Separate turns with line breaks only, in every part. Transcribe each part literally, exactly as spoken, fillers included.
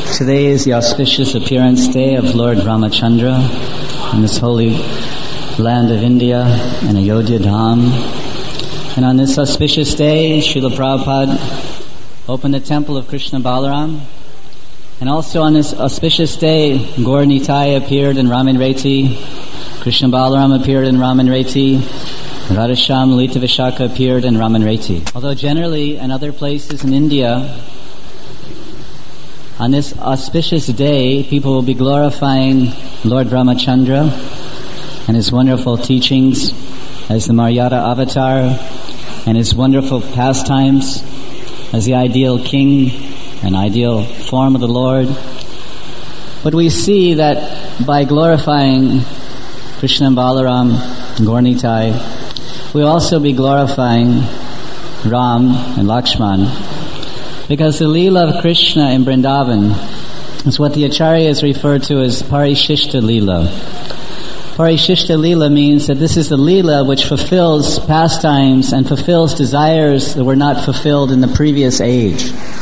Today is the auspicious appearance day of Lord Ramachandra in this holy land of India, in Ayodhya Dham. And on this auspicious day, Srila Prabhupada opened the temple of Krishna Balaram. And also on this auspicious day, Gaur Nitai appeared in Raman Reti, Krishna Balaram appeared in Raman Reti, Radhasham Lalita Vishaka appeared in Raman Reti. Although generally in other places in India, on this auspicious day, people will be glorifying Lord Ramachandra and his wonderful teachings as the Maryada avatar and his wonderful pastimes as the ideal king and ideal form of the Lord. But we see that by glorifying Krishna and Balaram and Gaur Nitai, we'll also be glorifying Ram and Lakshman, because the Leela of Krishna in Vrindavan is what the Acharyas refer to as Parishishta Leela. Parishishta Leela means that this is the Leela which fulfills pastimes and fulfills desires that were not fulfilled in the previous age.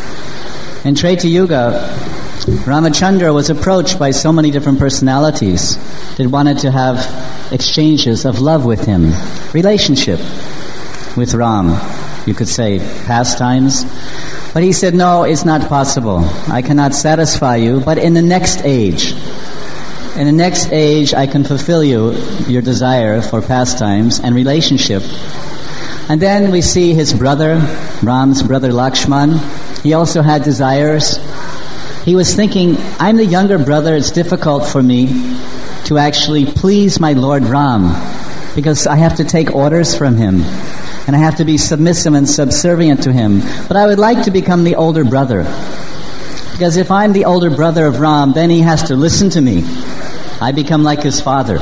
In Treta Yuga, Ramachandra was approached by so many different personalities that wanted to have exchanges of love with him, relationship with Ram, you could say, pastimes. But he said, no, it's not possible. I cannot satisfy you, but in the next age, in the next age I can fulfill you, your desire for pastimes and relationship. And then we see his brother, Ram's brother Lakshman. He also had desires. He was thinking, I'm the younger brother, it's difficult for me to actually please my Lord Ram, because I have to take orders from him. And I have to be submissive and subservient to him. But I would like to become the older brother. Because if I'm the older brother of Ram, then he has to listen to me. I become like his father.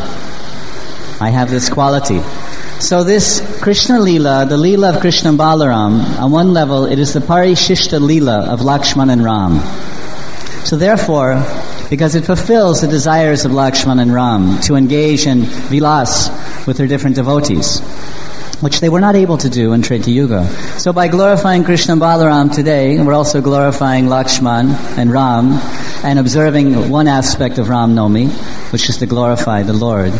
I have this quality. So this Krishna Leela, the Leela of Krishna and Balaram, on one level it is the Parishishta Leela of Lakshman and Ram. So therefore, because it fulfills the desires of Lakshman and Ram to engage in vilas with their different devotees, which they were not able to do in Treta Yuga. So by glorifying Krishna and Balaram today, we're also glorifying Lakshman and Ram and observing one aspect of Ram Nomi, which is to glorify the Lord.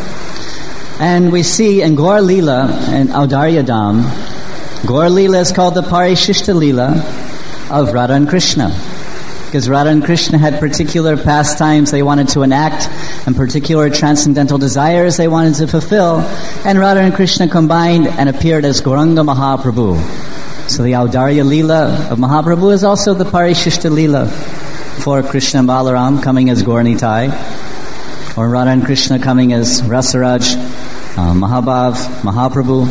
And we see in Gaur Leela and Audarya Dham, Gaur Leela is called the Parishishta Leela of Radha and Krishna. Because Radha and Krishna had particular pastimes they wanted to enact and particular transcendental desires they wanted to fulfill. And Radha and Krishna combined and appeared as Gauranga Mahaprabhu. So the Audarya Leela of Mahaprabhu is also the Parishishta Leela for Krishna and Balaram coming as Gaur Nitai, or Radha and Krishna coming as Rasaraj, uh, Mahabhav, Mahaprabhu.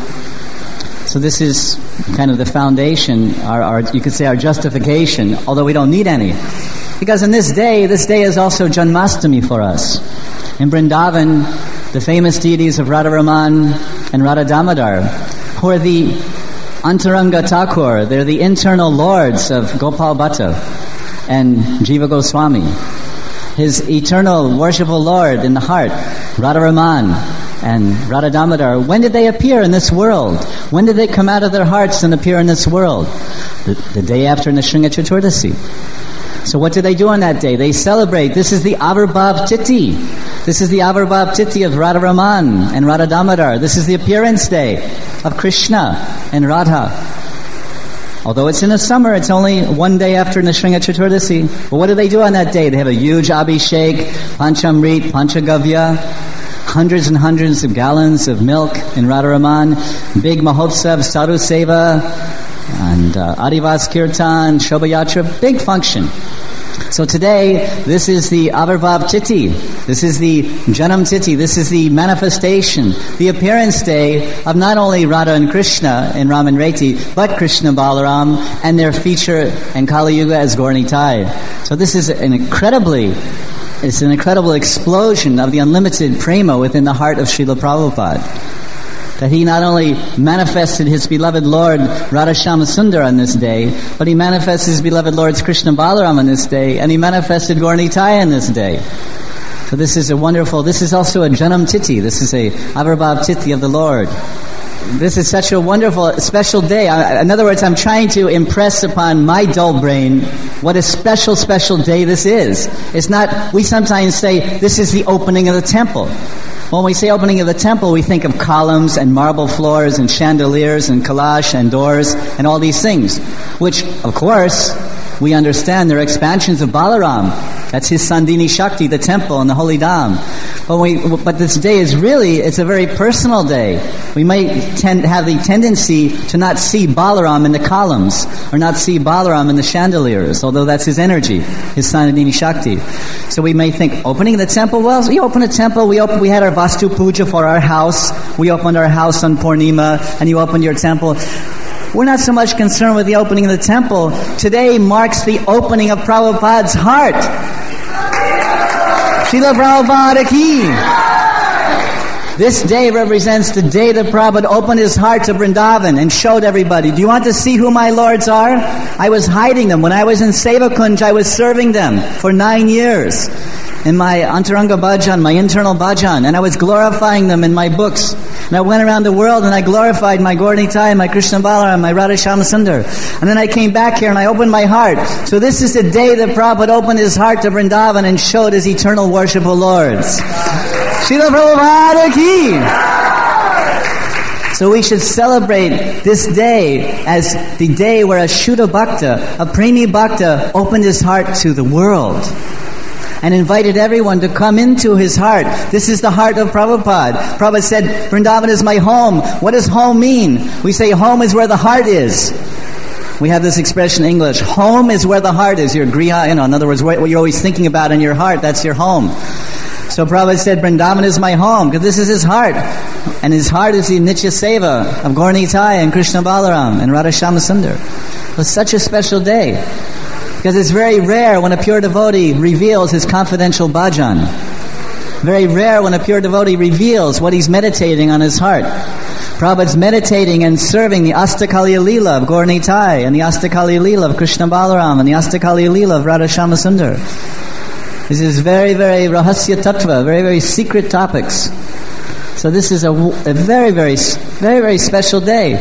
So this is kind of the foundation, our, our, you could say our justification, although we don't need any. Because in this day, this day is also Janmashtami for us. In Vrindavan, the famous deities of Radha Raman and Radha Damodar, who are the Antaranga Thakur, they're the internal lords of Gopal Bhatta and Jiva Goswami. His eternal worshipful Lord in the heart, Radha Raman and Radha Damodar, when did they appear in this world? When did they come out of their hearts and appear in this world? The, the day after Nrsimha Chaturdasi. So what do they do on that day? They celebrate. This is the Avirbhav Tithi. This is the Avirbhav Tithi of Radha Raman and Radha Damodar. This is the appearance day of Krishna and Radha. Although it's in the summer, it's only one day after Nrsimha Chaturdasi. But what do they do on that day? They have a huge Abhishek, Panchamrit, Panchagavya, hundreds and hundreds of gallons of milk in Radha Raman, big Mahotsav, Sadhu Seva, and uh, Adivas Kirtan, Shobhayatra, big function. So today, this is the Avirbhav Tithi, this is the Janam Tithi, this is the manifestation, the appearance day of not only Radha and Krishna in Raman Reti, but Krishna Balaram and their feature in Kali Yuga as Gaur Nitai. So this is an incredibly It's an incredible explosion of the unlimited prema within the heart of Srila Prabhupada. That he not only manifested his beloved Lord Radhashama Sundar on this day, but he manifested his beloved Lords Krishna Balaram on this day, and he manifested Gaur Nitai on this day. So this is a wonderful, this is also a Janam Tithi, this is a Avirbhav Tithi of the Lord. this is such a wonderful, special day. I, in other words, I'm trying to impress upon my dull brain what a special, special day this is. It's not, we sometimes say, this is the opening of the temple. When we say opening of the temple, we think of columns and marble floors and chandeliers and kalash and doors and all these things, which, of course, we understand they're expansions of Balaram. That's his Sandini Shakti, the temple and the holy dham. But we, but this day is really, it's a very personal day. We might tend have the tendency to not see Balaram in the columns or not see Balaram in the chandeliers, although that's his energy, his Sandini Shakti. So we may think, opening the temple, well, we open a temple, we open, we had our Vastu Puja for our house, we opened our house on Purnima, and you opened your temple. We're not so much concerned with the opening of the temple. Today marks the opening of Prabhupada's heart. Srila Prabhupada ki. This day represents the day that Prabhupada opened his heart to Vrindavan and showed everybody. Do you want to see who my lords are? I was hiding them. When I was in Sevakunj, I was serving them for nine years. In my Antaranga Bhajan, my internal Bhajan, and I was glorifying them in my books. And I went around the world and I glorified my Gaur Nitai, my Krishna Balaram, my Radha Shyama Sundar. And then I came back here and I opened my heart. So this is the day that Prabhupada opened his heart to Vrindavan and showed his eternal worshipful lords. Srila Prabhupada ki! So we should celebrate this day as the day where a Shuddha Bhakta, a Premi Bhakta, opened his heart to the world and invited everyone to come into his heart. This is the heart of Prabhupada. Prabhupada said, Vrindavan is my home. What does home mean? We say home is where the heart is. We have this expression in English, home is where the heart is. Your griha, you know, in other words, what you're always thinking about in your heart, that's your home. So Prabhupada said, Vrindavan is my home, because this is his heart. And his heart is the Nitya Seva of Gaur Nitai and Krishna Balaram and Radha Shyama Sundar. It was such a special day. Because it's very rare when a pure devotee reveals his confidential bhajan. Very rare when a pure devotee reveals what he's meditating on his heart. Prabhupada's meditating and serving the Astakaliya Leela of Gaur Nitai and the Astakaliya Leela of Krishna Balaram and the Astakaliya Leela of Radha Shyama Sundar. This is very, very rahasya tattva, very, very secret topics. So this is a, a very, very, very, very special day.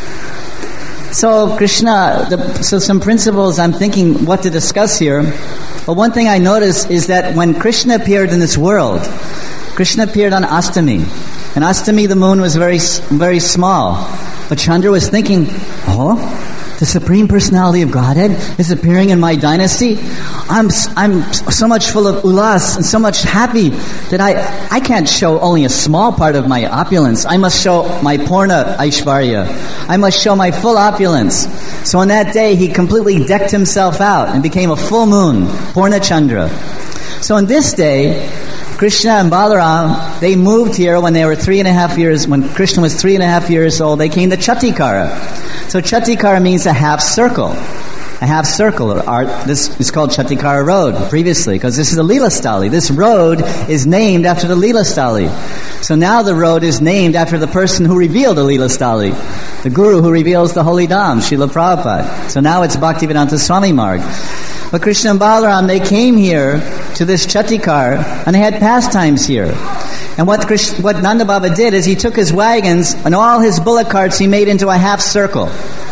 So Krishna, the, so some principles I'm thinking what to discuss here. But one thing I noticed is that when Krishna appeared in this world, Krishna appeared on Astami. And Astami the moon was very, very small. But Chandra was thinking, oh, the Supreme Personality of Godhead is appearing in my dynasty. I'm I'm so much full of ulas and so much happy that I, I can't show only a small part of my opulence. I must show my Purna Aishvarya. I must show my full opulence. So on that day, he completely decked himself out and became a full moon, Purna Chandra. So on this day, Krishna and Balaram, they moved here when they were three and a half years, when Krishna was three and a half years old, they came to Chatikara. So Chatikara means a half circle. A half circle. Or art, this is called Chatikara Road previously, because this is the Leela Stali. This road is named after the Leela Stali. So now the road is named after the person who revealed the Leela Stali, the Guru who reveals the Holy Dham, Srila Prabhupada. So now it's Bhaktivedanta Swami Marg. But Krishna and Balaram, they came here to this Chatikar, and they had pastimes here. And what Krishna, what Nanda Baba did is he took his wagons and all his bullock carts he made into a half circle,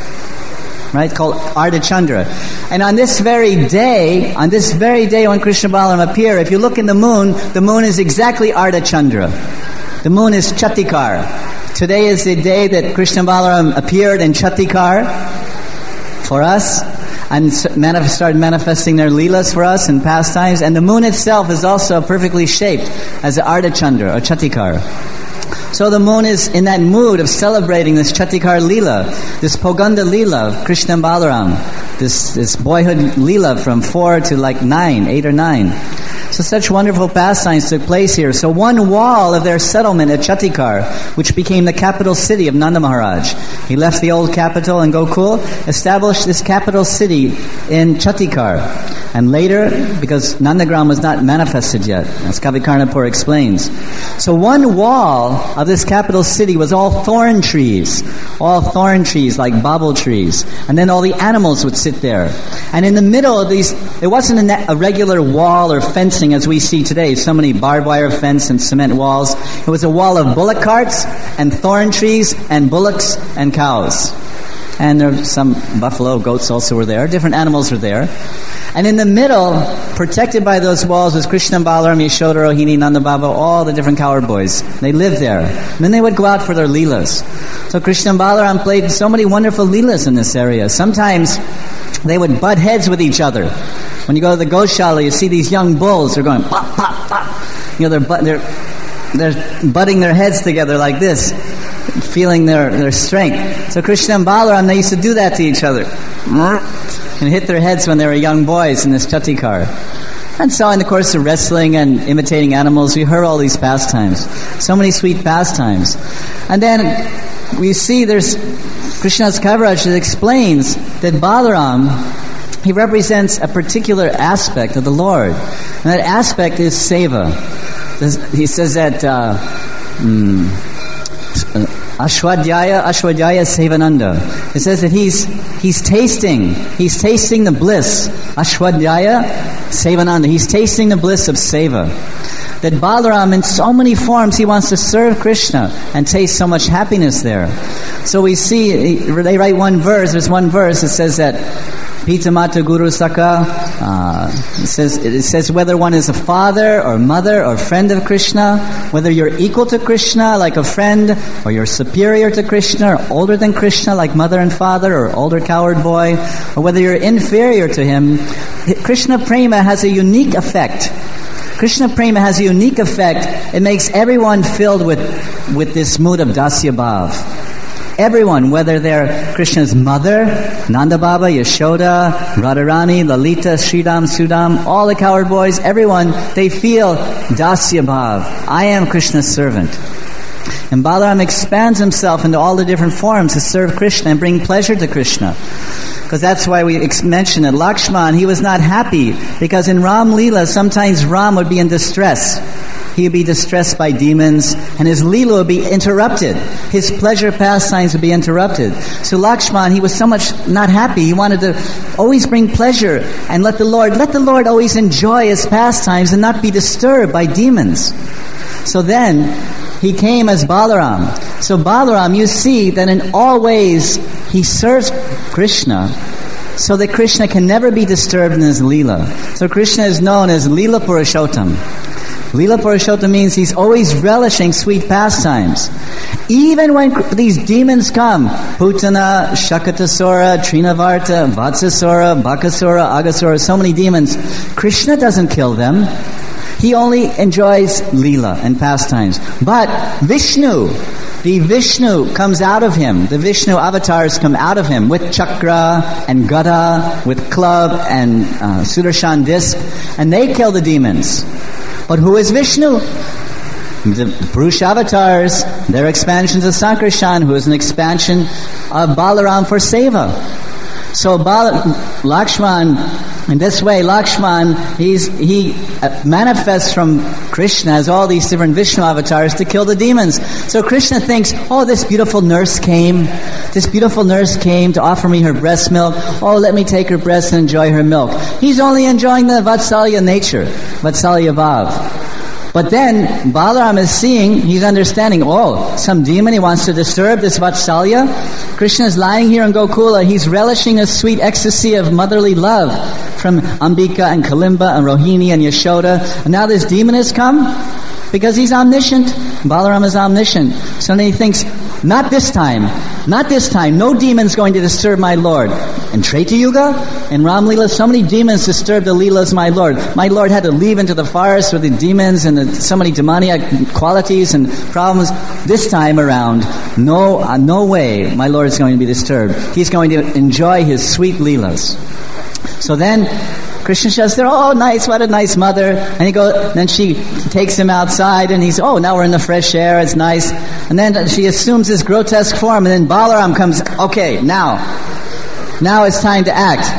right, called Ardha Chandra. And on this very day, on this very day when Krishna Balaram appear, if you look in the moon, the moon is exactly Ardha Chandra. The moon is Chatikar. Today is the day that Krishna Balaram appeared in Chatikar for us, and manif- started manifesting their leelas for us and pastimes. And the moon itself is also perfectly shaped as the Ardha Chandra or Chatikar. So the moon is in that mood of celebrating this Chatikar Leela, this Poganda Leela of Krishna and Balaram, this, this boyhood Leela from four to like nine, eight or nine. So such wonderful pastimes took place here. So one wall of their settlement at Chatikar, which became the capital city of Nanda Maharaj. He left the old capital in Gokul, established this capital city in Chatikar. And later, because Nandagram was not manifested yet, as Kavikarnapur explains. So one wall of this capital city was all thorn trees. All thorn trees, like bobble trees. And then all the animals would sit there. And in the middle of these, it wasn't a, net, a regular wall or fencing as we see today, so many barbed wire fence and cement walls. It was a wall of bullock carts and thorn trees and bullocks and cows. And there were some buffalo, goats also were there. Different animals were there. And in the middle, protected by those walls, was Krishna, Balaram, Yashoda, Rohini, Nanda Baba, all the different cowherd boys. They lived there. And then they would go out for their leelas. So Krishna and Balaram played so many wonderful leelas in this area. Sometimes they would butt heads with each other. When you go to the Goshala, you see these young bulls. They're going pop, pop, pop. You know, they're butt, they're they're butting their heads together like this, feeling their, their strength. So Krishna and Balaram, they used to do that to each other. And hit their heads when they were young boys in this chatikar. And so in the course of wrestling and imitating animals, we heard all these pastimes. So many sweet pastimes. And then we see there's Krishna's Kaviraj that explains that Balaram, he represents a particular aspect of the Lord. And that aspect is seva. He says that uh, mm, Ashwadhyaya, Ashwadhyaya Sevananda. It says that he's he's tasting, he's tasting the bliss. Ashwadhyaya Sevananda. He's tasting the bliss of seva. That Balaram, in so many forms, he wants to serve Krishna and taste so much happiness there. So we see, they write one verse, there's one verse that says that Pita Mata Guru Saka, uh, it says, it says whether one is a father or mother or friend of Krishna, whether you're equal to Krishna like a friend, or you're superior to Krishna, or older than Krishna like mother and father, or older cowherd boy, or whether you're inferior to him, Krishna Prema has a unique effect. Krishna Prema has a unique effect. It makes everyone filled with, with this mood of Dasya Bhav. Everyone, whether they're Krishna's mother, Nanda Baba, Yashoda, Radharani, Lalita, Sridham, Sudam, all the cowherd boys, everyone, they feel Dasya Bhav. I am Krishna's servant. And Balaram expands himself into all the different forms to serve Krishna and bring pleasure to Krishna. Because that's why we mentioned it. Lakshman, he was not happy because in Ram Leela, sometimes Ram would be in distress. He would be distressed by demons, and his Leela would be interrupted. His pleasure pastimes would be interrupted. So Lakshman, he was so much not happy. He wanted to always bring pleasure and let the Lord, let the Lord always enjoy his pastimes and not be disturbed by demons. So then, he came as Balaram. So Balaram, you see that in all ways, he serves Krishna so that Krishna can never be disturbed in his Leela. So Krishna is known as Leela Purushottam. Leela Purushottam means he's always relishing sweet pastimes. Even when these demons come, Putana, Shakatasura, Trinavarta, Vatsasura, Bakasura, Agasura, so many demons, Krishna doesn't kill them. He only enjoys Leela and pastimes. But Vishnu, the Vishnu comes out of him. The Vishnu avatars come out of him with chakra and gada, with club and uh, Sudarshan disc, and they kill the demons. But who is Vishnu? The Purusha avatars, they're expansions of Sankarshan, who is an expansion of Balaram for Seva. So Bal- Lakshman, in this way, Lakshman, he's, he manifests from Krishna as all these different Vishnu avatars to kill the demons. So Krishna thinks, oh, this beautiful nurse came. This beautiful nurse came to offer me her breast milk. Oh, let me take her breast and enjoy her milk. He's only enjoying the Vatsalya nature, Vatsalya Bhav. But then, Balaram is seeing, he's understanding, oh, some demon, he wants to disturb this Vatsalya. Krishna is lying here in Gokula, he's relishing a sweet ecstasy of motherly love from Ambika and Kalimba and Rohini and Yashoda. And now this demon has come because he's omniscient. Balaram is omniscient. So then he thinks, not this time, not this time, no demon's going to disturb my Lord. In Treta Yuga, in Ram Leela, so many demons disturbed the Leelas of my Lord. My Lord had to leave into the forest with the demons and the, so many demoniac qualities and problems. This time around, no, uh, no way my Lord is going to be disturbed. He's going to enjoy his sweet Leelas. So then, Krishna says, oh, nice, what a nice mother. And he goes, then she takes him outside and he's, oh, now we're in the fresh air, it's nice. And then she assumes this grotesque form and then Balaram comes, okay, now, now it's time to act.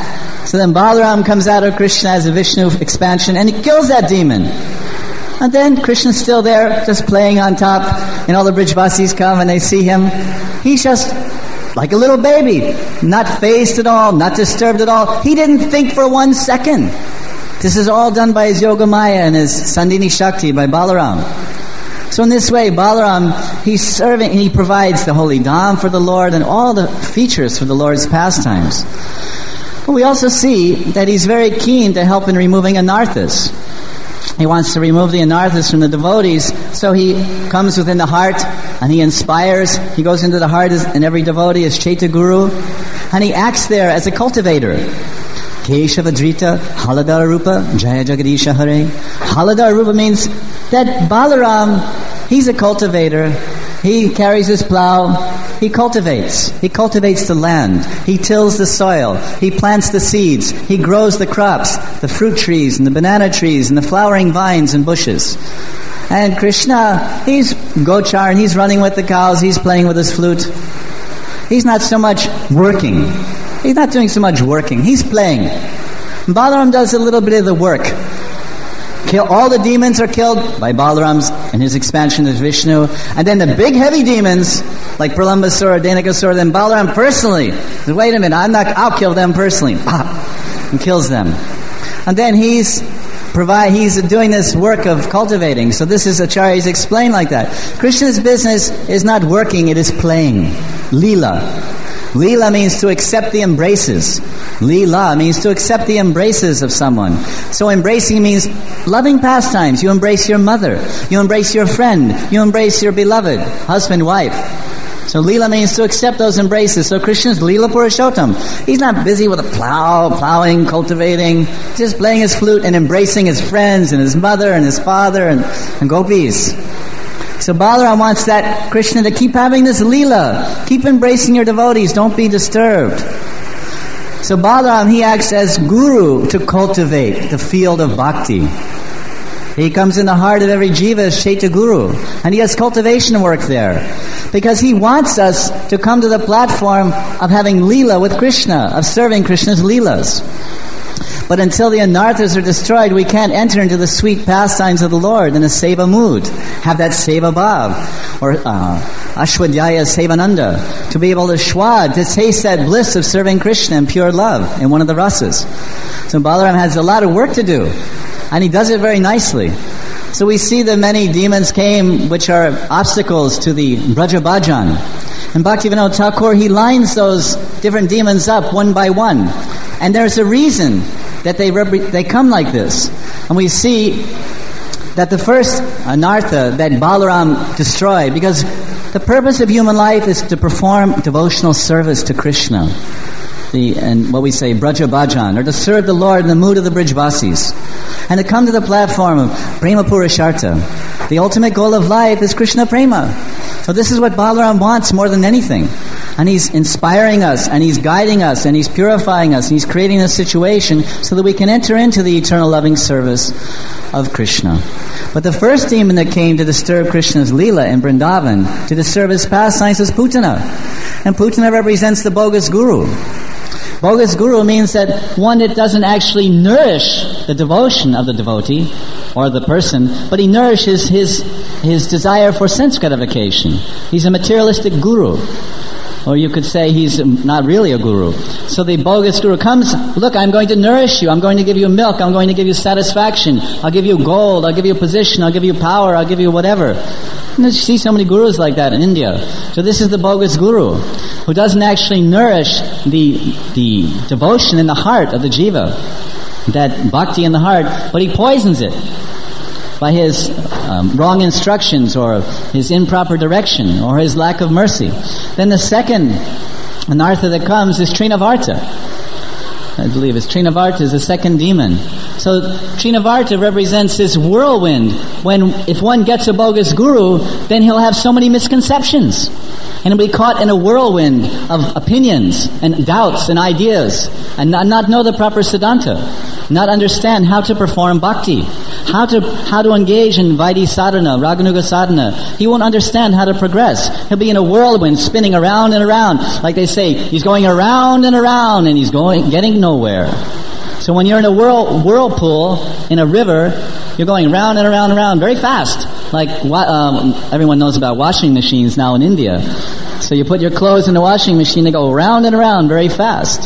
So then Balaram comes out of Krishna as a Vishnu expansion and he kills that demon. And then Krishna's still there, just playing on top, and all the Brijvasis come and they see him. He's just like a little baby, not fazed at all, not disturbed at all. He didn't think for one second. This is all done by his Yoga Maya and his Sandhini Shakti, by Balaram. So in this way, Balaram, he's serving, he provides the holy dham for the Lord and all the features for the Lord's pastimes. But we also see that he's very keen to help in removing anarthas. He wants to remove the anarthas from the devotees, so he comes within the heart and he inspires. He goes into the heart in every devotee as Chaitya Guru, and he acts there as a cultivator. Keshavadrita Haladar Rupa Jaya Jagadisha Hare. Haladar Rupa means that Balaram, he's a cultivator. He carries his plow. He cultivates. He cultivates the land. He tills the soil. He plants the seeds. He grows the crops, the fruit trees and the banana trees and the flowering vines and bushes. And Krishna, he's Gochar and he's running with the cows. He's playing with his flute. He's not so much working. He's not doing so much working. He's playing. Balaram does a little bit of the work. Kill, all the demons are killed by Balaram's and his expansion as Vishnu. And then the big heavy demons, like Pralambasura, Denakasura, then Balaram personally says, wait a minute, I'm not, I'll kill them personally. And kills them. And then he's provide, he's doing this work of cultivating. So this is Acharyas explained like that. Krishna's business is not working, it is playing. Leela. Leela means to accept the embraces. Leela means to accept the embraces of someone. So embracing means loving pastimes. You embrace your mother. You embrace your friend. You embrace your beloved, husband, wife. So Leela means to accept those embraces. So Krishna's Leela Purushottam. He's not busy with a plow, plowing, cultivating, just playing his flute and embracing his friends and his mother and his father and, and gopis. So Balaram wants that Krishna to keep having this Leela. Keep embracing your devotees. Don't be disturbed. So Balaram, he acts as guru to cultivate the field of bhakti. He comes in the heart of every jiva as Chaitya Guru. And he has cultivation work there. Because he wants us to come to the platform of having Leela with Krishna, of serving Krishna's Leelas. But until the anarthas are destroyed, we can't enter into the sweet pastimes of the Lord in a seva mood. Have that seva bhav, or uh, ashwadhyaya sevananda, to be able to shwad, to taste that bliss of serving Krishna in pure love in one of the rasas. So Balaram has a lot of work to do, and he does it very nicely. So we see that many demons came, which are obstacles to the Braja Bhajan. And Bhaktivinoda Thakur, he lines those different demons up one by one. And there's a reason that they repre- they come like this. And we see that the first anartha that Balaram destroyed, because the purpose of human life is to perform devotional service to Krishna. The, and what we say, Braja Bhajan, or to serve the Lord in the mood of the Brijvasis. And to come to the platform of Prema Purushartha. The ultimate goal of life is Krishna Prema. So this is what Balaram wants more than anything. And he's inspiring us, and he's guiding us, and he's purifying us, and he's creating a situation so that we can enter into the eternal loving service of Krishna. But the first demon that came to disturb Krishna's Leela in Vrindavan, to disturb his pastimes, is Putana. And Putana represents the bogus guru. Bogus guru means that one that doesn't actually nourish the devotion of the devotee or the person, but he nourishes his his desire for sense gratification. He's a materialistic guru. Or you could say he's not really a guru. So the bogus guru comes, look, I'm going to nourish you, I'm going to give you milk, I'm going to give you satisfaction, I'll give you gold, I'll give you position, I'll give you power, I'll give you whatever. And you see so many gurus like that in India. So this is the bogus guru, who doesn't actually nourish the the devotion in the heart of the jiva, that bhakti in the heart, but he poisons it by his um, wrong instructions or his improper direction or his lack of mercy. Then the second anartha that comes is Trinavarta. I believe it's Trinavarta is the second demon. So Trinavarta represents this whirlwind. When if one gets a bogus guru, then he'll have so many misconceptions. And he'll be caught in a whirlwind of opinions and doubts and ideas and not, not know the proper siddhanta, not understand how to perform bhakti, how to how to engage in Vaidhi sadhana, Raganuga sadhana. He won't understand how to progress. He'll be in a whirlwind, spinning around and around. Like they say, he's going around and around, and he's going getting nowhere. So when you're in a whirl, whirlpool, in a river, you're going round and around and around very fast. Like um, everyone knows about washing machines now in India. So you put your clothes in the washing machine, they go round and around very fast.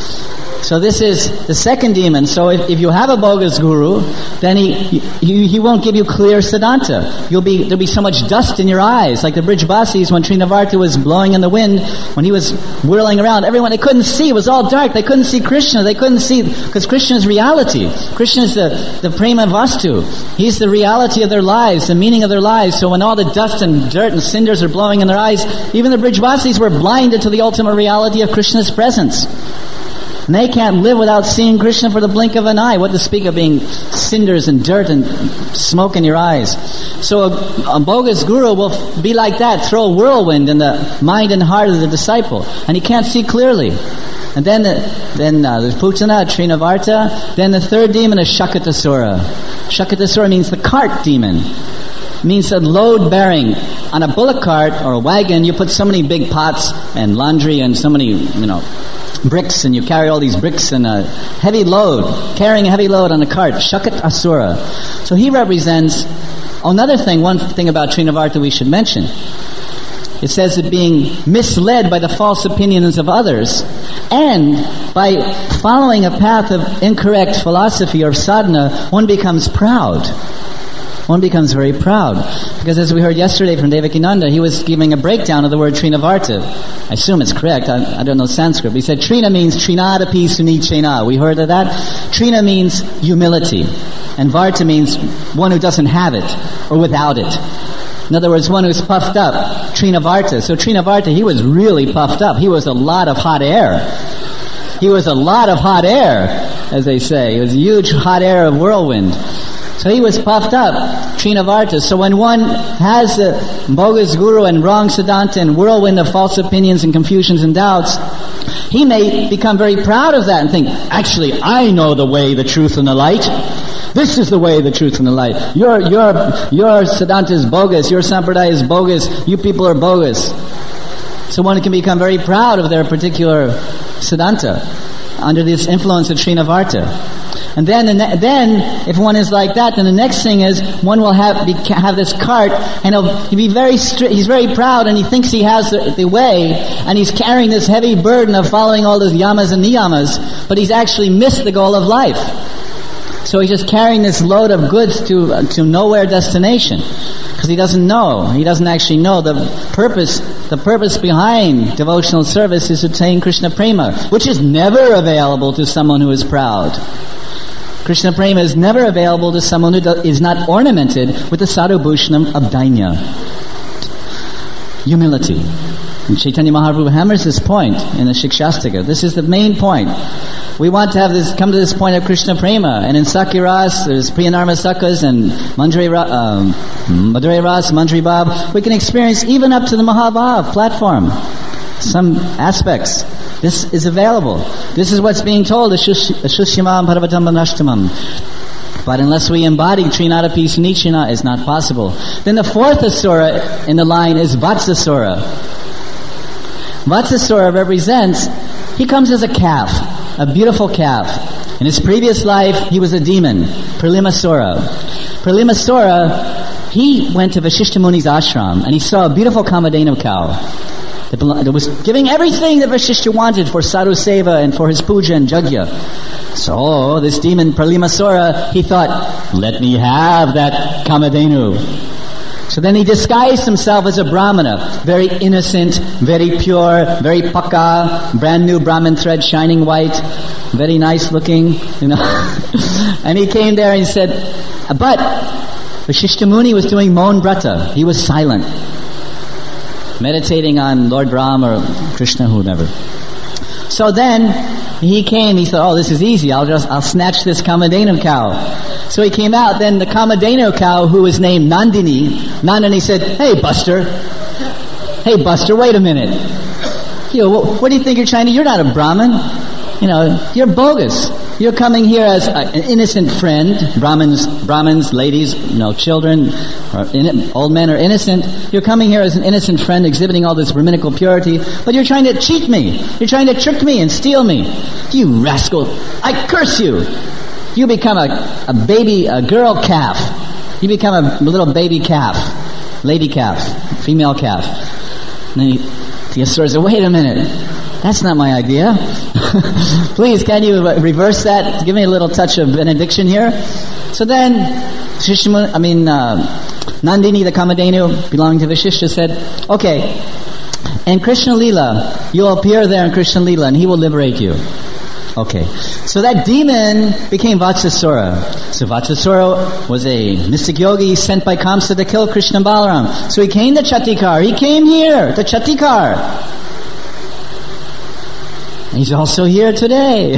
So this is the second demon. So if, if you have a bogus guru, then he, he he won't give you clear Siddhanta. You'll be there'll be so much dust in your eyes, like the Brijbasis when Trinavarta was blowing in the wind, when he was whirling around. Everyone they couldn't see; it was all dark. They couldn't see Krishna. They couldn't see because Krishna is reality. Krishna is the the prema vastu. He's the reality of their lives, the meaning of their lives. So when all the dust and dirt and cinders are blowing in their eyes, even the Brijbasis were blinded to the ultimate reality of Krishna's presence. And they can't live without seeing Krishna for the blink of an eye. What to speak of being cinders and dirt and smoke in your eyes. So a, a bogus guru will be like that, throw a whirlwind in the mind and heart of the disciple. And he can't see clearly. And then the, then uh, there's Putana, Trinavarta. Then the third demon is Shakatasura. Shakatasura means the cart demon. It means a load bearing. On a bullock cart or a wagon, you put so many big pots and laundry and so many, you know, bricks, and you carry all these bricks and a heavy load, carrying a heavy load on a cart, Shakat Asura. So he represents another thing, one thing about Trinavarta we should mention. It says that being misled by the false opinions of others and by following a path of incorrect philosophy or sadhana, one becomes proud. One becomes very proud. Because as we heard yesterday from Devakinanda, he was giving a breakdown of the word Trinavarta. I assume it's correct. I, I don't know Sanskrit. But he said Trina means Trinadapi Sunichena. We heard of that? Trina means humility. And Varta means one who doesn't have it or without it. In other words, one who's puffed up. Trinavarta. So Trinavarta, he was really puffed up. He was a lot of hot air. He was a lot of hot air, as they say. It was a huge hot air of whirlwind. So he was puffed up, Trinavarta. So when one has a bogus guru and wrong siddhanta and whirlwind of false opinions and confusions and doubts, he may become very proud of that and think, actually, I know the way, the truth, and the light. This is the way, the truth, and the light. Your your your siddhanta is bogus. Your sampradaya is bogus. You people are bogus. So one can become very proud of their particular siddhanta under this influence of Trinavarta. And then, the ne- then, if one is like that, then the next thing is one will have be, have this cart, and he'll, he'll be very stri- he's very proud, and he thinks he has the, the way, and he's carrying this heavy burden of following all those yamas and niyamas, but he's actually missed the goal of life. So he's just carrying this load of goods to uh, to nowhere destination, because he doesn't know. He doesn't actually know the purpose. The purpose behind devotional service is to attain Krishna Prema, which is never available to someone who is proud. Krishna Prema is never available to someone who do, is not ornamented with the Sadhu Bhushanam of Dainya. Humility. And Chaitanya Mahaprabhu hammers this point in the Shikshastika. This is the main point. We want to have this, come to this point of Krishna Prema. And in Sakiras, there's Priyanarma Sakas and Mandri um, Madhurya Ras, Mandri Bhav. We can experience even up to the Mahabhav platform. Some aspects. This is available. This is what's being told, Ashushimam Paravatam Nashtamam. But unless we embody Trinadapi Sunichena, it's not possible. Then the fourth Asura in the line is Vatsasura. Vatsasura represents, he comes as a calf, a beautiful calf. In his previous life, he was a demon, Pralimasura. Pralimasura, he went to Vasishta Muni's ashram, and he saw a beautiful Kamadhenu cow that was giving everything that Vasishta wanted for sadhu seva and for his puja and jagya. So this demon Pralimasura, he thought, let me have that Kamadhenu. So then he disguised himself as a Brahmana, very innocent, very pure, very pakka, brand new Brahmin thread, shining white, very nice looking, you know. And he came there and he said, but Vasishta Muni was doing Maun Brata. He was silent, meditating on Lord Ram or Krishna, whoever. So then he came, he said, oh, this is easy, I'll just, I'll snatch this Kamadhenu cow. So he came out, then the Kamadhenu cow, who was named Nandini, Nandini said, hey Buster, hey Buster, wait a minute. You know, what, what do you think you're trying to, you're not a Brahmin, you know, you're bogus. You're coming here as a, an innocent friend. Brahmins, Brahmins, ladies, you know, children, or in, old men are innocent. You're coming here as an innocent friend, exhibiting all this Brahminical purity, but you're trying to cheat me. You're trying to trick me and steal me. You rascal! I curse you! You become a, a baby, a girl calf. You become a little baby calf, lady calf, female calf. And then he, the Asura said, "Wait a minute. That's not my idea. Please, can you reverse that? Give me a little touch of benediction here." So then, Shishma, I mean, uh, Nandini, the Kamadhenu, belonging to Vashishta, said, "Okay, in Krishna Lila, you'll appear there in Krishna Lila, and he will liberate you." Okay, so that demon became Vatsasura. So Vatsasura was a mystic yogi sent by Kamsa to kill Krishna and Balaram. So he came to Chatikar. He came here to Chatikar. He's also here today.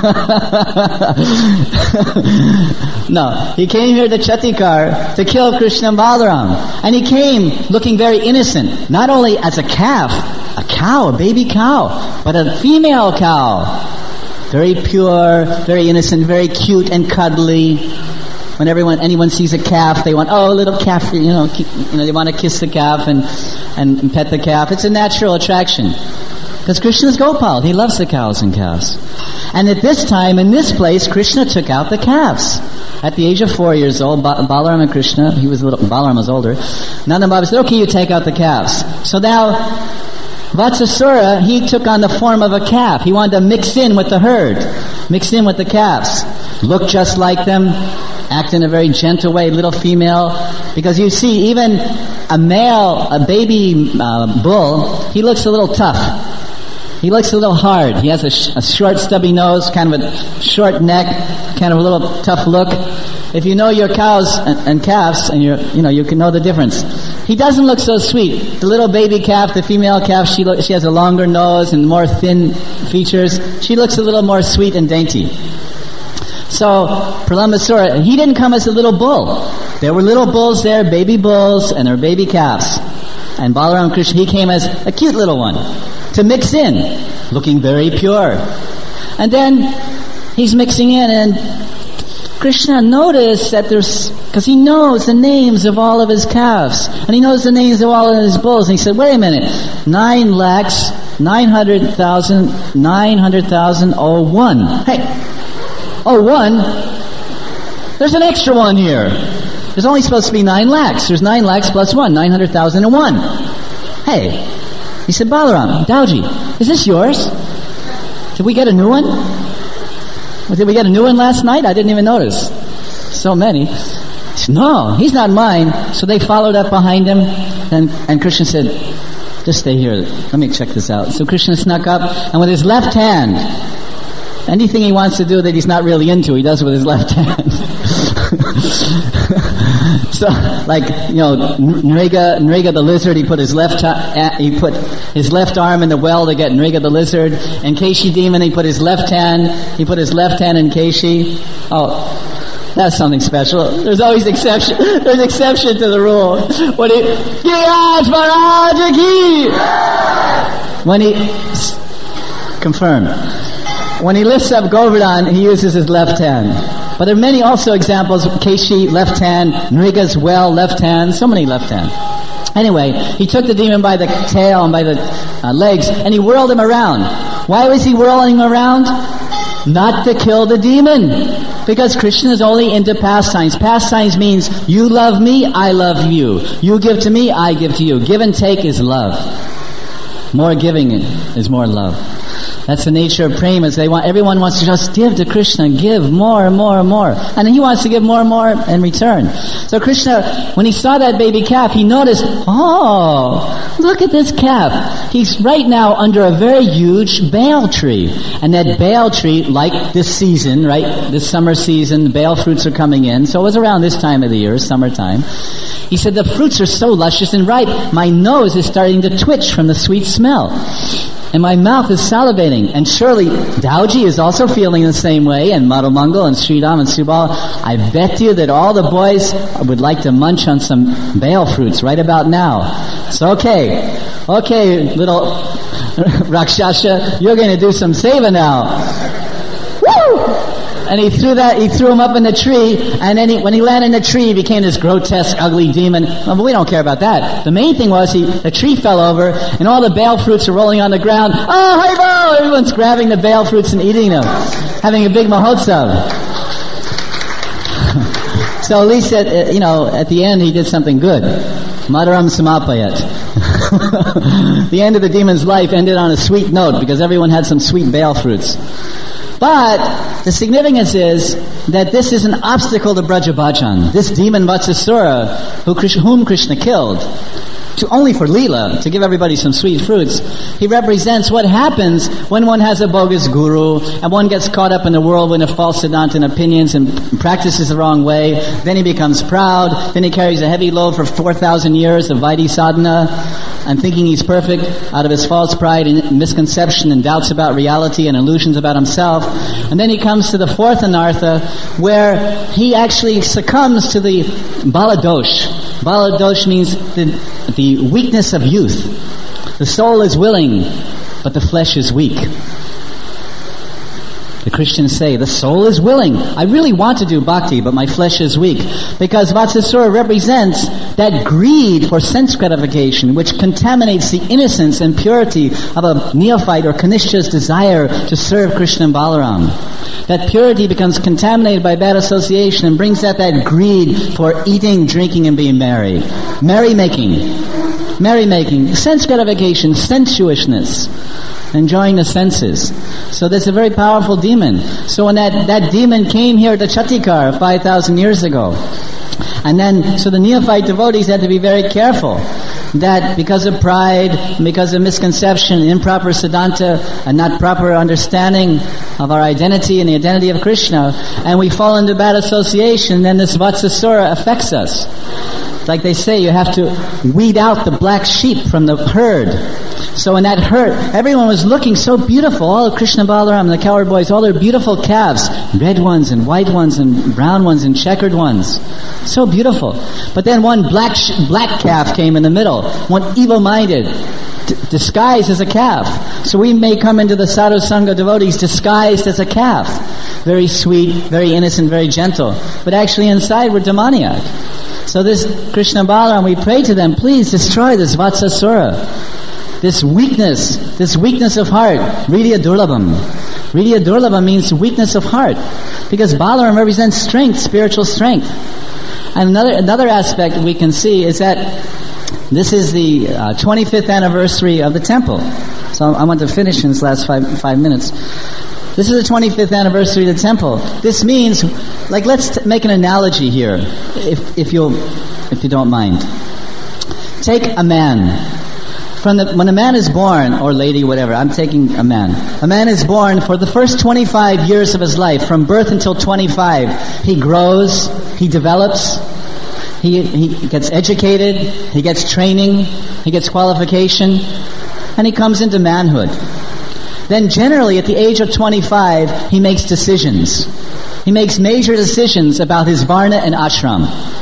No, he came here to Chatikar to kill Krishna and Balaram. And he came looking very innocent, not only as a calf, a cow, a baby cow, but a female cow. Very pure, very innocent, very cute and cuddly. When everyone, anyone sees a calf, they want, oh, little calf, you know, you know, they want to kiss the calf and, and, and pet the calf. It's a natural attraction. Because Krishna is Gopal. He loves the cows and calves. And at this time, in this place, Krishna took out the calves. At the age of four years old, ba- Balaram and Krishna, he was a little, Balaram was older. Nanda Baba said, okay, you take out the calves. So now, Vatsasura, he took on the form of a calf. He wanted to mix in with the herd. Mix in with the calves. Look just like them. Act in a very gentle way, little female. Because you see, even a male, a baby uh, bull, he looks a little tough. He looks a little hard. He has a, sh- a short, stubby nose, kind of a short neck, kind of a little tough look. If you know your cows and, and calves, and you you know you can know the difference. He doesn't look so sweet. The little baby calf, the female calf, she lo- she has a longer nose and more thin features. She looks a little more sweet and dainty. So Pralambasura, he didn't come as a little bull. There were little bulls there, baby bulls, and there were baby calves. And Balaram Krishna, he came as a cute little one to mix in, looking very pure. And then he's mixing in, and Krishna noticed that there's, because he knows the names of all of his calves, and he knows the names of all of his bulls, and he said, wait a minute, nine lakhs, nine hundred thousand, nine hundred thousand, oh one. Hey, oh one? There's an extra one here. There's only supposed to be nine lakhs. There's nine lakhs plus one, nine hundred thousand and one. Hey, he said, Balaram, Dauji, is this yours? Did we get a new one? Did we get a new one last night? I didn't even notice. So many. He said, no, he's not mine. So they followed up behind him, and, and Krishna said, just stay here. Let me check this out. So Krishna snuck up, and with his left hand, anything he wants to do that he's not really into, he does with his left hand. So, like, you know, Nriga, Nriga the lizard, he put his left ha- he put his left arm in the well to get Nriga the lizard. And Keshi demon, he put his left hand, he put his left hand in Keshi. Oh, that's something special. There's always exception. There's exception to the rule. When he, when he, confirm. When he lifts up Govardhan, he uses his left hand. But there are many also examples. Keshi, left hand. Nriga's well, left hand. So many left hand. Anyway, he took the demon by the tail and by the uh, legs, and he whirled him around. Why was he whirling him around? Not to kill the demon. Because Krishna is only into pastimes. Pastimes means you love me, I love you. You give to me, I give to you. Give and take is love. More giving is more love. That's the nature of prema. They want, everyone wants to just give to Krishna, give more and more and more. And he wants to give more and more in return. So Krishna, when he saw that baby calf, he noticed, oh, look at this calf. He's right now under a very huge bael tree. And that bael tree, like this season, right, this summer season, bael fruits are coming in. So it was around this time of the year, summertime. He said, the fruits are so luscious and ripe. My nose is starting to twitch from the sweet smell. And my mouth is salivating. And surely Dauji is also feeling the same way, and Madhumangal and Sridham and Subal. I bet you that all the boys would like to munch on some bael fruits right about now. So okay, okay, little Rakshasha, you're going to do some seva now. Woo! and he threw that, he threw him up in the tree, and then he, when he landed in the tree, he became this grotesque, ugly demon. Well, but we don't care about that. The main thing was he, the tree fell over, and all the bale fruits are rolling on the ground. Oh, hey-bo! Everyone's grabbing the bale fruits and eating them, having a big mahotsav. So at least, at, you know, at the end he did something good. Madaram samapayat. The end of the demon's life ended on a sweet note because everyone had some sweet bale fruits. But the significance is that this is an obstacle to Brajabhajan. This demon Vatsasura, who, whom Krishna killed, to only for Leela, to give everybody some sweet fruits, he represents what happens when one has a bogus guru and one gets caught up in the whirlwind of false Siddhanta and opinions and practices the wrong way. Then he becomes proud. Then he carries a heavy load for four thousand years of Vaidhi sadhana and thinking he's perfect out of his false pride and misconception and doubts about reality and illusions about himself. And then he comes to the fourth anartha where he actually succumbs to the baladosh. Baladosh means the, the weakness of youth. The soul is willing, but the flesh is weak. The Christians say, the soul is willing. I really want to do bhakti, but my flesh is weak. Because Vatsasura represents that greed for sense gratification, which contaminates the innocence and purity of a neophyte or Kanishka's desire to serve Krishna and Balaram. That purity becomes contaminated by bad association and brings out that greed for eating, drinking, and being merry. Merry-making. Merry-making. Sense gratification. Sensuousness. Enjoying the senses. So that's a very powerful demon. So when that, that demon came here to Chatikar five thousand years ago, and then, so the neophyte devotees had to be very careful that because of pride, because of misconception, improper siddhanta, and not proper understanding of our identity and the identity of Krishna, and we fall into bad association, then this Vatsasura affects us. Like they say, you have to weed out the black sheep from the herd. So in that herd, everyone was looking so beautiful. All of Krishna Balaram, the cowherd boys, all their beautiful calves, red ones and white ones and brown ones and checkered ones. So beautiful. But then one black sh- black calf came in the middle, one evil-minded, d- disguised as a calf. So we may come into the Sadhu Sangha devotees disguised as a calf. Very sweet, very innocent, very gentle. But actually inside we're demoniac. So this Krishna Balaram, we pray to them, please destroy this Vatsasura. This weakness, this weakness of heart, Ridya Durlabham. Ridya Durlabham means weakness of heart. Because Balaram represents strength, spiritual strength. And another another aspect we can see is that this is the uh, twenty-fifth anniversary of the temple. So I want to finish in this last five five minutes. This is the twenty-fifth anniversary of the temple. This means, like, let's t- make an analogy here, if if you'll, if you don't mind. Take a man. From the, when a man is born, or lady, whatever, I'm taking a man. A man is born for the first twenty-five years of his life, from birth until twenty-five. He grows, he develops, he, he gets educated, he gets training, he gets qualification, and he comes into manhood. Then generally at the age of twenty-five, he makes decisions. He makes major decisions about his varna and ashram.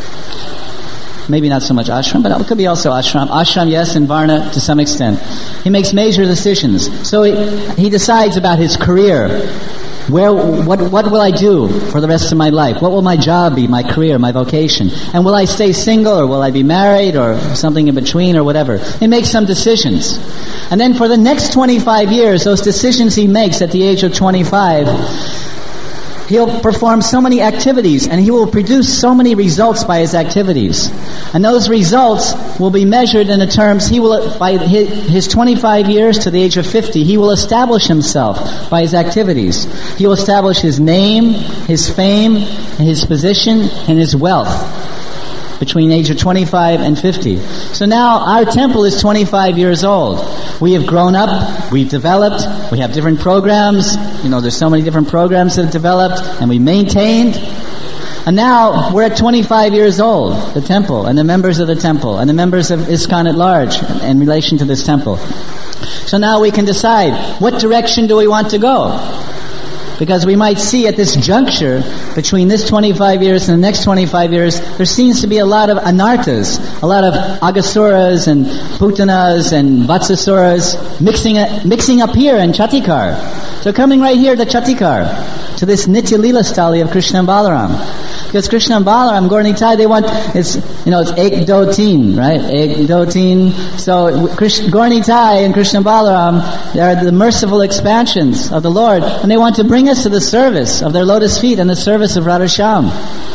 Maybe not so much ashram, but it could be also ashram. Ashram, yes, and varna to some extent. He makes major decisions. So he, he decides about his career. Where, what, what will I do for the rest of my life? What will my job be, my career, my vocation? And will I stay single, or will I be married, or something in between, or whatever? He makes some decisions. And then for the next twenty-five years, those decisions he makes at the age of twenty-five, he'll perform so many activities, and he will produce so many results by his activities. And those results will be measured in the terms, he will, by his twenty-five years to the age of fifty, he will establish himself by his activities. He will establish his name, his fame, his position, and his wealth between the age of twenty-five and fifty. So now our temple is twenty-five years old. We have grown up, we've developed, we have different programs. You know, there's so many different programs that have developed, and we maintained. And now we're at twenty-five years old, the temple, and the members of the temple, and the members of ISKCON at large in relation to this temple. So now we can decide, what direction do we want to go? Because we might see at this juncture, between this twenty-five years and the next twenty-five years, there seems to be a lot of anarthas, a lot of agasuras and putanas and vatsasuras mixing, mixing up here in Chatikar. So coming right here to Chatikar. to this Nitya Leela stali of Krishna and Balaram. Because Krishna and Balaram, Gaur Nitai, they want, it's, you know, it's Ek Do Teen, right? Ek Do Teen. So, Krishna, Gaur Nitai and Krishna and Balaram, they are the merciful expansions of the Lord, and they want to bring us to the service of their lotus feet and the service of Radhasham.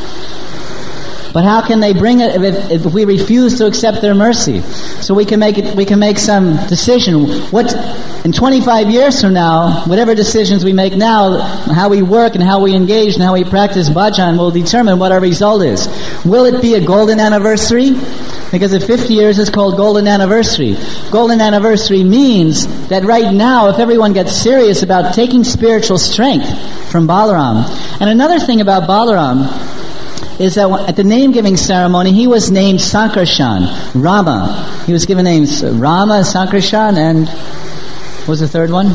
But how can they bring it if, if we refuse to accept their mercy? So we can make it, we can make some decision. What, in twenty-five years from now, whatever decisions we make now, how we work and how we engage and how we practice bhajan will determine what our result is. Will it be a golden anniversary? Because at fifty years it's called golden anniversary. Golden anniversary means that right now, if everyone gets serious about taking spiritual strength from Balaram. And another thing about Balaram is that at the name-giving ceremony, he was named Sankarshan, Rama. He was given names Rama, Sankarshan, and what was the third one?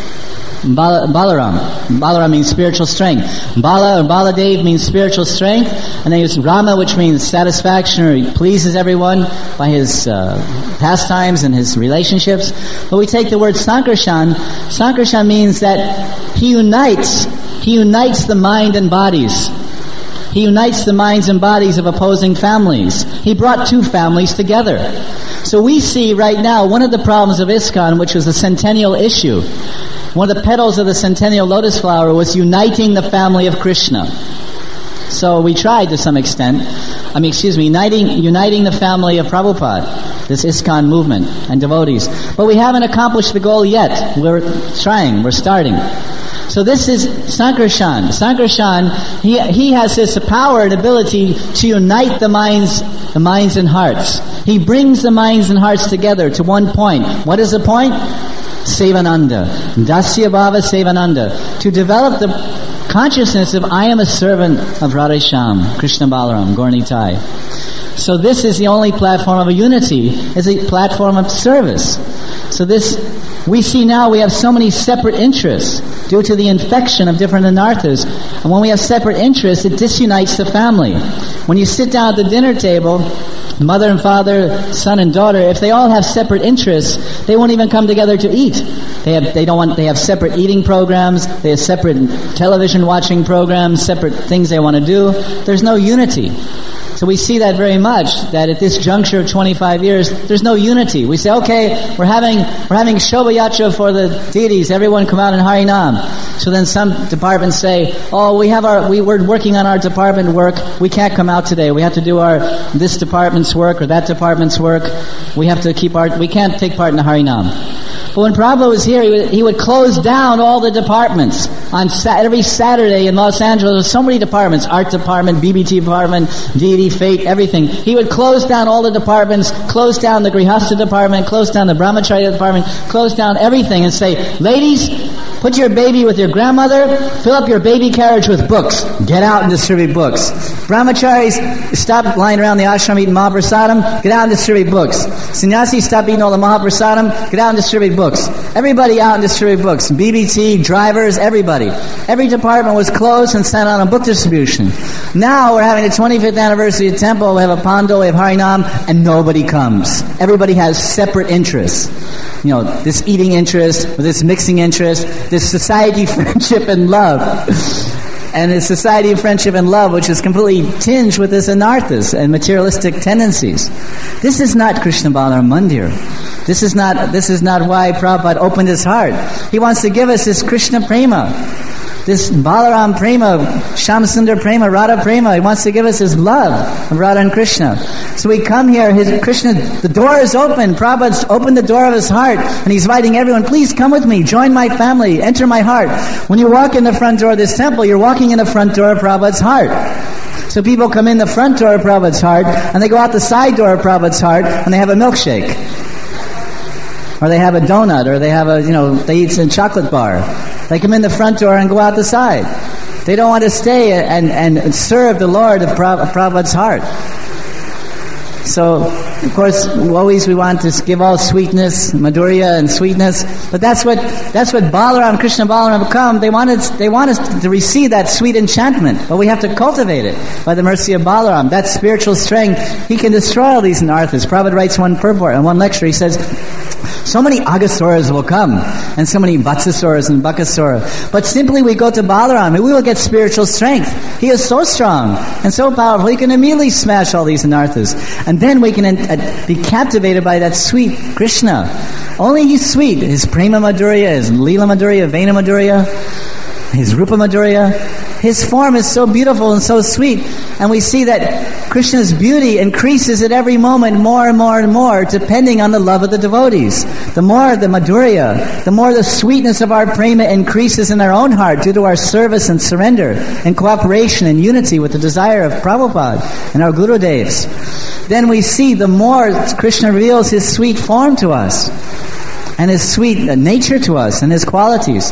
Bala, Balaram. Balaram means spiritual strength. Bala or Baladev means spiritual strength. And then there's Rama, which means satisfaction, or he pleases everyone by his uh, pastimes and his relationships. But we take the word Sankarshan. Sankarshan means that he unites, he unites the mind and bodies. He unites the minds and bodies of opposing families. He brought two families together. So we see right now one of the problems of ISKCON, which was the centennial issue. One of the petals of the centennial lotus flower was uniting the family of Krishna. So we tried to some extent, I mean, excuse me, uniting, uniting the family of Prabhupada, this ISKCON movement and devotees. But we haven't accomplished the goal yet. We're trying, we're starting. So this is Sankarshan. Sankarshan, he he has this power and ability to unite the minds, the minds and hearts. He brings the minds and hearts together to one point. What is the point? Sevananda. Dasya Bhava Sevananda. To develop the consciousness of I am a servant of Radhasham, Krishna Balaram, Gaur Nitai. So this is the only platform of a unity, is a platform of service. So this, we see now we have so many separate interests due to the infection of different anarthas. And when we have separate interests, it disunites the family. When you sit down at the dinner table, mother and father, son and daughter, if they all have separate interests, they won't even come together to eat. They have, they don't want, they have separate eating programs, they have separate television watching programs, separate things they want to do. There's no unity. So we see that very much, that at this juncture of twenty-five years, there's no unity. We say, okay, we're having we're having Shobha Yatra for the deities, everyone come out in Harinam. So then some departments say, oh, we have our, we, we're working on our department work, we can't come out today, we have to do our, this department's work or that department's work, we have to keep our, we can't take part in the Harinam. But when Prabhupada was here, he would, he would close down all the departments. On sa- every Saturday in Los Angeles, there's so many departments, art department, B B T department, deity, fate, everything. He would close down all the departments, close down the Grihastha department, close down the Brahmacharya department, close down everything and say, ladies, put your baby with your grandmother, fill up your baby carriage with books, get out and distribute books. Brahmacharis, stop lying around the ashram eating Mahaprasadam, get out and distribute books. Sannyasis, stop eating all the Mahaprasadam, get out and distribute books. Everybody out and distribute books. B B T, drivers, everybody. Every department was closed and sent on a book distribution. Now we're having the twenty-fifth anniversary of Temple, we have a Pando, we have Harinam, and nobody comes. Everybody has separate interests. You know, this eating interest, or this mixing interest, this society, friendship, and love. And this society of friendship and love, which is completely tinged with this anarthas and materialistic tendencies. This is not Krishna Balaram Mandir. This is not, this is not why Prabhupada opened his heart. He wants to give us this Krishna Prema, this Balaram Prema, Shyamsundar Prema, Radha Prema. He wants to give us his love of Radha and Krishna. So we come here, his Krishna, the door is open. Prabhupada's opened the door of his heart, and he's inviting everyone, please come with me, join my family, enter my heart. When you walk in the front door of this temple, you're walking in the front door of Prabhupada's heart. So people come in the front door of Prabhupada's heart, and they go out the side door of Prabhupada's heart, and they have a milkshake. Or they have a donut, or they have a, you know, they eat a chocolate bar. They come in the front door and go out the side. They don't want to stay and, and serve the Lord of Prabhupada's heart. So, of course, always we want to give all sweetness, madhurya and sweetness, but that's what that's what Balaram, Krishna Balaram have come. They want us, they want us to receive that sweet enchantment, but we have to cultivate it by the mercy of Balaram. That spiritual strength, he can destroy all these anarthas. Prabhupada writes one purport in one lecture. He says, So many Agasuras will come, and so many Vatsasuras and Bakasura. But simply we go to Balaram, and we will get spiritual strength. He is so strong and so powerful, he can immediately smash all these anarthas. And then we can uh, be captivated by that sweet Krishna. Only he's sweet. His Prema Madhurya, his Leela Madhurya, Vena Madhurya, his Rupa Madhurya. His form is so beautiful and so sweet. And we see that Krishna's beauty increases at every moment more and more and more, depending on the love of the devotees. The more the Madhurya, the more the sweetness of our prema increases in our own heart due to our service and surrender and cooperation and unity with the desire of Prabhupada and our Gurudevs. Then we see the more Krishna reveals his sweet form to us, and his sweet nature to us, and his qualities.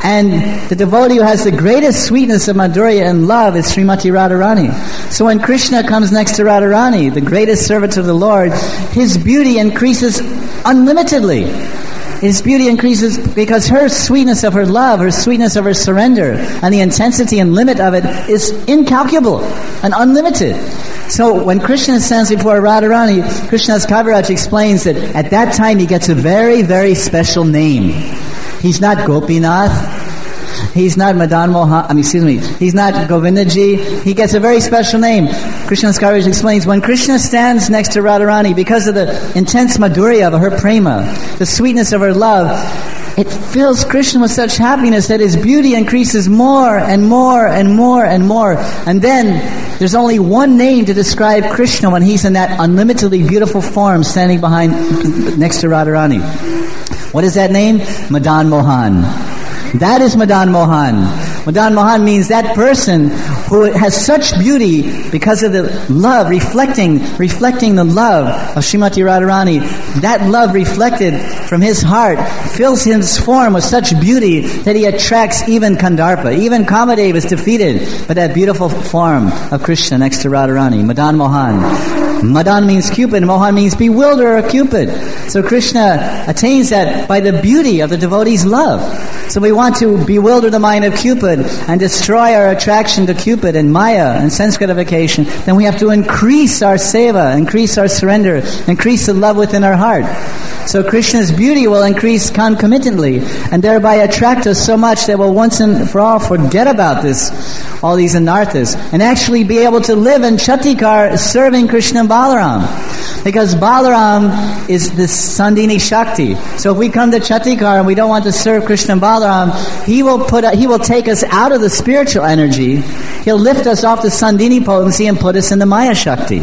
And the devotee who has the greatest sweetness of Madhurya and love is Srimati Radharani. So when Krishna comes next to Radharani, the greatest servant of the Lord, his beauty increases unlimitedly. His beauty increases because her sweetness of her love, her sweetness of her surrender, and the intensity and limit of it is incalculable and unlimited. So when Krishna stands before Radharani, Krishna's Kaviraj explains that at that time he gets a very, very special name. He's not Gopinath. He's not Madan Mohan, I mean, excuse me, he's not Govindaji. He gets a very special name. Krishna's Kaviraj explains, when Krishna stands next to Radharani, because of the intense madhurya of her prema, the sweetness of her love, it fills Krishna with such happiness that his beauty increases more and more and more and more. And then there's only one name to describe Krishna when he's in that unlimitedly beautiful form standing behind, next to Radharani. What is that name? Madan Mohan. That is Madan Mohan. Madan Mohan means that person who has such beauty because of the love, reflecting reflecting the love of Srimati Radharani. That love reflected from his heart fills his form with such beauty that he attracts even Kandarpa. Even Kamadeva is defeated by that beautiful form of Krishna next to Radharani. Madan Mohan. Madan means Cupid. Mohan means bewilder or Cupid. So Krishna attains that by the beauty of the devotee's love. So we want to bewilder the mind of Cupid and destroy our attraction to Cupid and Maya and sense gratification. Then we have to increase our seva, increase our surrender, increase the love within our heart. So Krishna's beauty will increase concomitantly and thereby attract us so much that we'll once and for all forget about this, all these anarthas, and actually be able to live in Chatikar serving Krishna and Balaram. Because Balaram is the Sandini Shakti. So if we come to Chatikar and we don't want to serve Krishna and Balaram, he will put he will take us out of the spiritual energy. He'll lift us off the Sandini potency and put us in the Maya Shakti.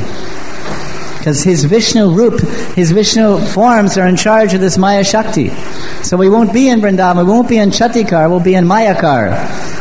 Because his Vishnu Rup, his Vishnu forms are in charge of this Maya Shakti. So we won't be in Vrindavan, we won't be in Chatikar, we'll be in Mayakar.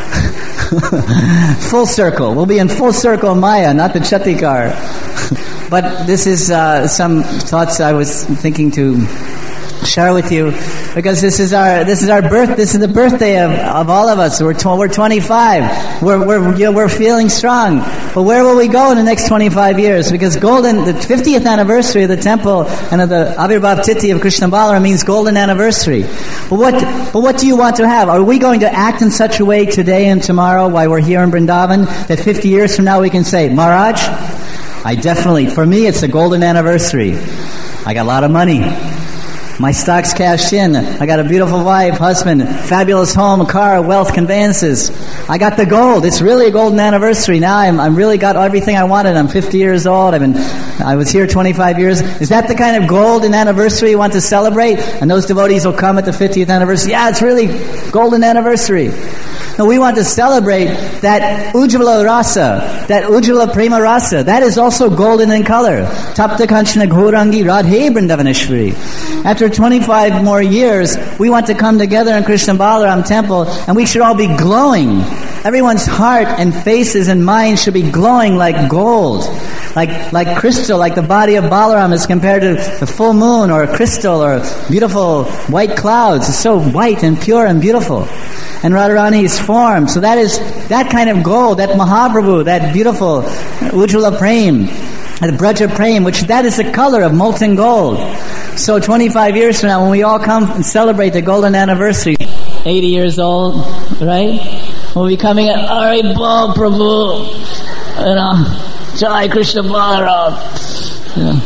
Full circle. We'll be in full circle Maya, not the Chatikar. But this is uh, some thoughts I was thinking to share with you, because this is our this is our birth. This is the birthday of, of all of us. We're tw- we're twenty-five. We're we're you know, we're feeling strong. But where will we go in the next twenty-five years? Because golden, the fiftieth anniversary of the temple and of the Avirbhav Tithi of Krishna Balaram means golden anniversary. But what but what do you want to have? Are we going to act in such a way today and tomorrow while we're here in Vrindavan that fifty years from now we can say, Maharaj, I definitely, for me it's a golden anniversary. I got a lot of money. My stock's cashed in. I got a beautiful wife, husband, fabulous home, car, wealth, conveyances. I got the gold. It's really a golden anniversary. Now I'm I'm really got everything I wanted. I'm fifty years old. I've been I was here twenty-five years. Is that the kind of golden anniversary you want to celebrate? And those devotees will come at the fiftieth anniversary. Yeah, it's really golden anniversary. No, we want to celebrate that Ujjvala Rasa, that Ujjvala Prema Rasa. That is also golden in color. Tapta Kanchana Ghorangi Radhe Vrindavaneshwari. After twenty-five more years, we want to come together in Krishna Balaram temple, and we should all be glowing. Everyone's heart and faces and minds should be glowing like gold, like like crystal, like the body of Balaram is compared to the full moon or a crystal or beautiful white clouds. It's so white and pure and beautiful. And Radharani's form. So that is that kind of gold, that Mahaprabhu, that beautiful Ujjvala Prem, the Braja Prem, which that is the color of molten gold. So twenty-five years from now, when we all come and celebrate the golden anniversary, eighty years old, right? We'll be coming at Haribol Prabhu, you know, Jai Krishna Balaram. You know,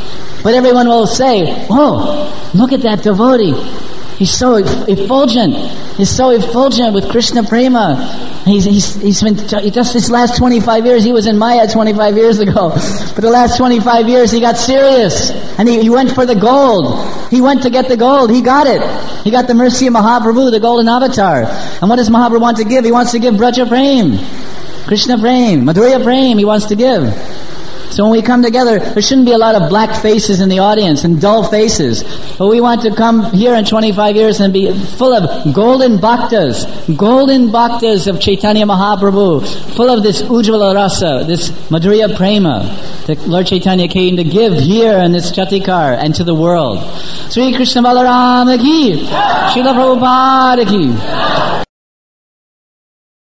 But everyone will say, oh, look at that devotee. He's so effulgent. He's so effulgent with Krishna Prema. He's, he's, he's been, just this last twenty-five years, he was in Maya twenty-five years ago. But the last twenty-five years, he got serious. And he, he went for the gold. He went to get the gold. He got it. He got the mercy of Mahaprabhu, the golden avatar. And what does Mahaprabhu want to give? He wants to give Braja Prem, Krishna Prem, Madhurya Prem he wants to give. So when we come together, there shouldn't be a lot of black faces in the audience and dull faces. But we want to come here in twenty-five years and be full of golden bhaktas, golden bhaktas of Chaitanya Mahaprabhu, full of this Ujjvala Rasa, this Madhurya Prema that Lord Chaitanya came to give here in this Chatikar and to the world. Sri Krishna Balarama ki, Srila Prabhupada ki.